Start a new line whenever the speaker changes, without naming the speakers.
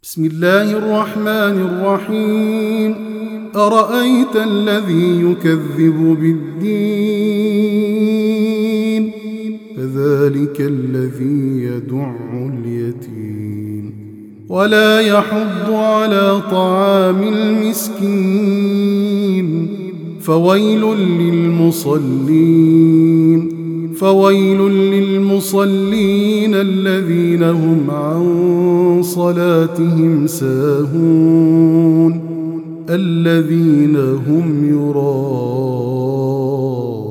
بسم الله الرحمن الرحيم. أرأيت الذي يكذب بالدين فذلك الذي يدع اليتيم ولا يحض على طعام المسكين فويل للمصلين الذين هم عن صلاتهم ساهون الذين هم يراءون